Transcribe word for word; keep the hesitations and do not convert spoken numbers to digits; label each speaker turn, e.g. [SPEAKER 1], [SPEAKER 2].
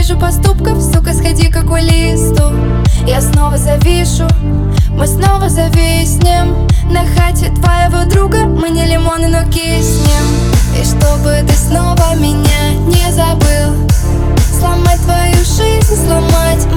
[SPEAKER 1] вижу поступков, сука, сходи к окулисту. Я снова завишу, мы снова зависнем на хате твоего друга, мы не лимоны, но киснем. И чтобы ты снова меня не забыл, сломать твою жизнь, сломать